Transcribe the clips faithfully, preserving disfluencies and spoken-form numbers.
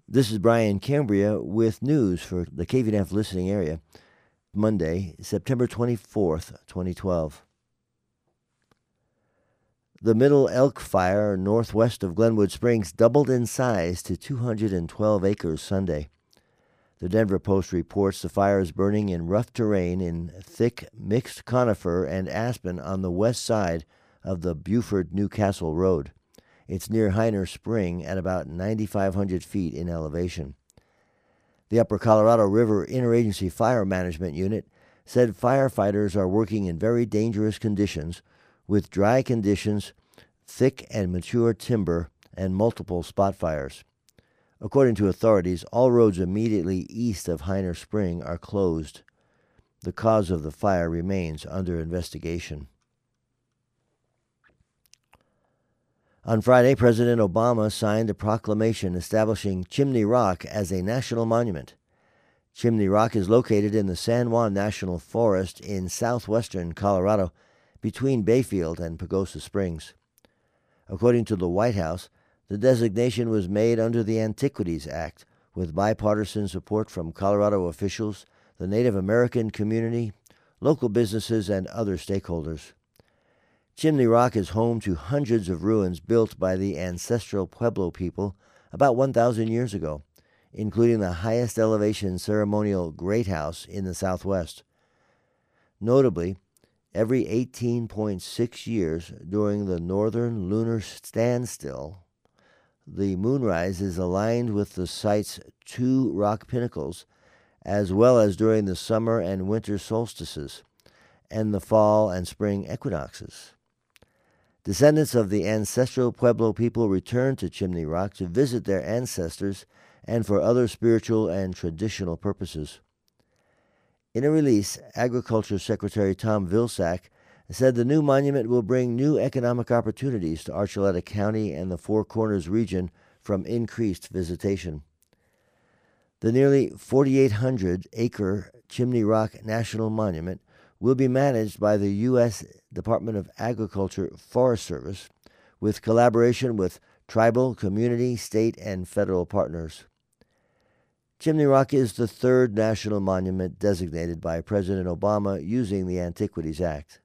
This is Brian Cambria with news for the K V N F listening area. Monday, September twenty-fourth, twenty twelve. The Middle Elk Fire northwest of Glenwood Springs doubled in size to two hundred twelve acres Sunday. The Denver Post reports the fire is burning in rough terrain in thick mixed conifer and aspen on the west side of the Buford-Newcastle Road. It's near Heiner Spring at about nine thousand five hundred feet in elevation. The Upper Colorado River Interagency Fire Management Unit said firefighters are working in very dangerous conditions with dry conditions, thick and mature timber, and multiple spot fires. According to authorities, all roads immediately east of Heiner Spring are closed. The cause of the fire remains under investigation. On Friday, President Obama signed a proclamation establishing Chimney Rock as a national monument. Chimney Rock is located in the San Juan National Forest in southwestern Colorado, between Bayfield and Pagosa Springs. According to the White House, the designation was made under the Antiquities Act, with bipartisan support from Colorado officials, the Native American community, local businesses, and other stakeholders. Chimney Rock is home to hundreds of ruins built by the ancestral Pueblo people about one thousand years ago, including the highest elevation ceremonial great house in the Southwest. Notably, every eighteen point six years during the northern lunar standstill, the moonrise is aligned with the site's two rock pinnacles, as well as during the summer and winter solstices, and the fall and spring equinoxes. Descendants of the ancestral Pueblo people return to Chimney Rock to visit their ancestors and for other spiritual and traditional purposes. In a release, Agriculture Secretary Tom Vilsack said the new monument will bring new economic opportunities to Archuleta County and the Four Corners region from increased visitation. The nearly forty-eight hundred acre Chimney Rock National Monument will be managed by the U S Department of Agriculture Forest Service, with collaboration with tribal, community, state, and federal partners. Chimney Rock is the third national monument designated by President Obama using the Antiquities Act.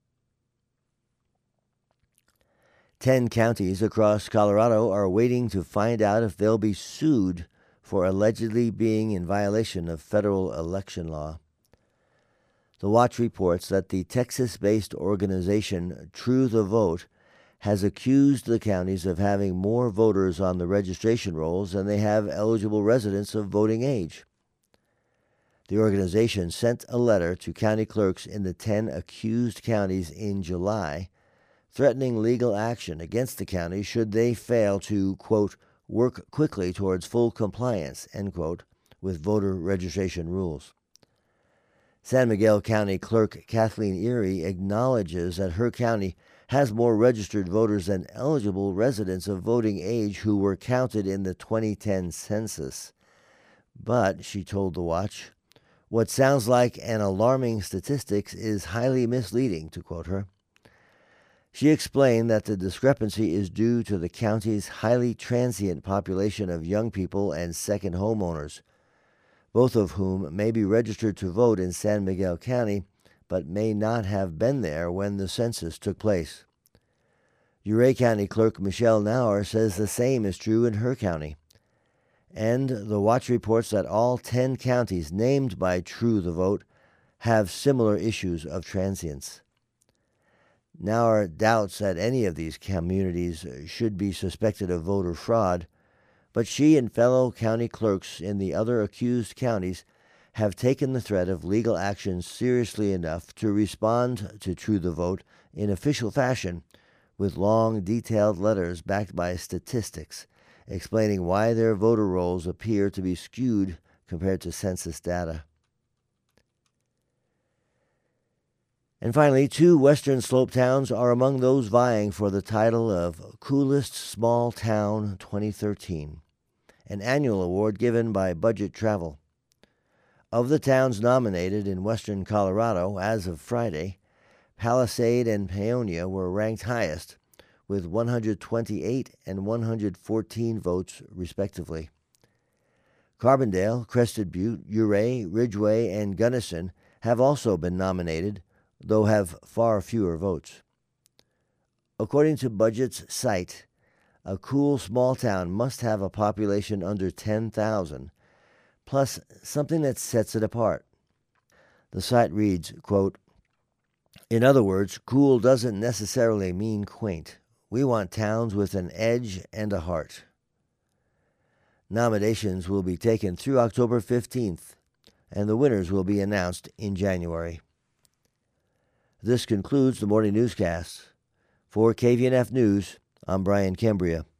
Ten counties across Colorado are waiting to find out if they'll be sued for allegedly being in violation of federal election law. The Watch reports that the Texas-based organization True the Vote has accused the counties of having more voters on the registration rolls than they have eligible residents of voting age. The organization sent a letter to county clerks in the ten accused counties in July, threatening legal action against the counties should they fail to, quote, work quickly towards full compliance, end quote, with voter registration rules. San Miguel County Clerk Kathleen Erie acknowledges that her county has more registered voters than eligible residents of voting age who were counted in the twenty ten census. But, she told The Watch, what sounds like an alarming statistics is highly misleading, to quote her. She explained that the discrepancy is due to the county's highly transient population of young people and second homeowners, both of whom may be registered to vote in San Miguel County, but may not have been there when the census took place. Ouray County Clerk Michelle Nauer says the same is true in her county. And the Watch reports that all ten counties named by True the Vote have similar issues of transience. Nauer doubts that any of these communities should be suspected of voter fraud, but she and fellow county clerks in the other accused counties have taken the threat of legal action seriously enough to respond to True the Vote in official fashion with long, detailed letters backed by statistics, explaining why their voter rolls appear to be skewed compared to census data. And finally, two Western Slope towns are among those vying for the title of Coolest Small Town twenty thirteen, an annual award given by Budget Travel. Of the towns nominated in western Colorado as of Friday, Palisade and Paonia were ranked highest, with one hundred twenty-eight and one hundred fourteen votes respectively. Carbondale, Crested Butte, Ouray, Ridgeway, and Gunnison have also been nominated, though have far fewer votes. According to Budget's site, a cool small town must have a population under ten thousand, plus something that sets it apart. The site reads, quote, "In other words, cool doesn't necessarily mean quaint. We want towns with an edge and a heart." Nominations will be taken through October fifteenth, and the winners will be announced in January. This concludes the morning newscast. For K V N F News, I'm Brian Cambria.